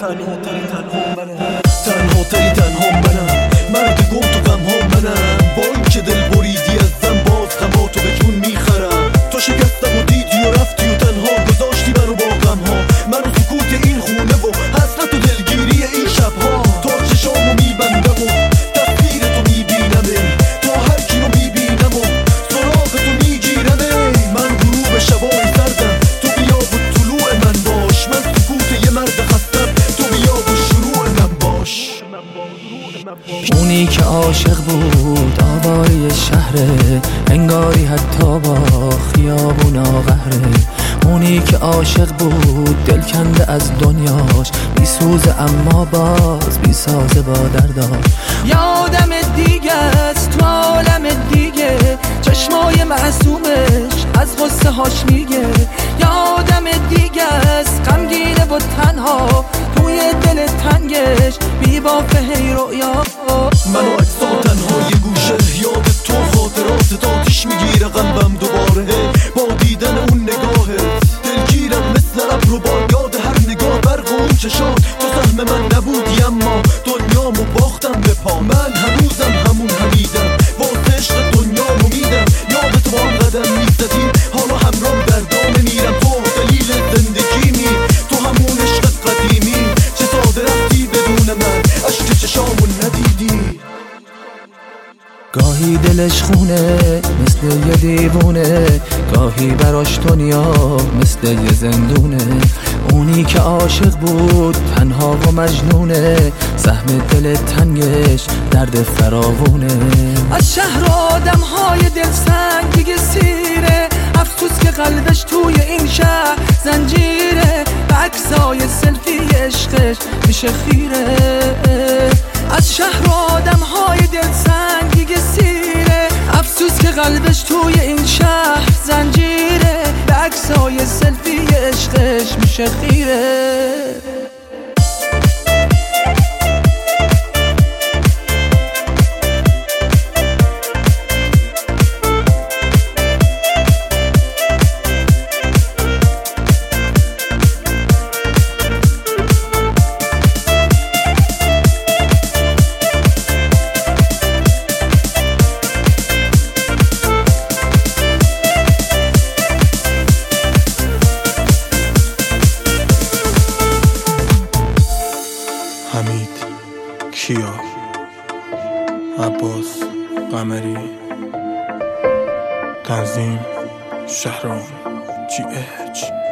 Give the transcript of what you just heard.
تنها تری تنها منم، مرد گم تو غم ها منم، با این که دل بریدی ازم باز غماتو به جون میخرم. تو شکستم و دیدی و رفتی و تنها گذاشتی منو با غم ها، منو سکوت این خونه و حسرت و دلگیری این شبها. تو چشامو میبندم و تصویر تو میبینمه، تو هر کی رو میبینم و سراغ تو میگیرمه. من غروب شبای سردم، تو بیا و طلوع من باش، من سکوت یه مرد خستم، تو بیا و شروع من باش. اونی که عاشق بود آواره شهره، انگاری حتی با خیابونا قهره. اونی که عاشق بود دل کنده از دنیاش، بی سوزه اما باز بی سازه با درداش. یادم دیگه است تو عالم دیگه، چشمای معصومش از غصه هاش میگه. یادم دیگه است غمگینه و تنها توی دل تنگش، بی بافه هی رؤیا. منو اجزا تنها یه گوشه، یاد تو خاطرات آتیش میگیره قلبم دوباره با دیدن اون نگاهت. دلگیرم مثل ابر و با یاد هر نگاه برق و اون چشات. تو سهم من نبودی اما دنیامو باختم به پا. من هنوزم همون حمیدم، واسه عشق دنیامو میدم. یاد تو با هم قدم میزدیم، حالا همراه در دام میرم. تو دلیل زندگیمی، تو همون عشق قدیمی. چه ساده رفتی بدون من، عشق چشامو ندیدی. گاهی دلش خونه مثل یه دیوونه، گاهی براش دنیا مثل یه زندونه. اونی که عاشق بود تنها و مجنونه، سهم دل تنگش درد فراوونه. از شهر آدم های دل سنگی سیره، افسوس که قلبش توی این شهر زنجیره. به عکسای سلفی عشقش میشه خیره. از شهر آدم های دل سنگی سیره، افسوس که قلبش توی این شهر زنجیره. به عکسای سلفی عشقش میشه خیره. حمید، کیا، عباس، قمری. تنظیم شهرام GH.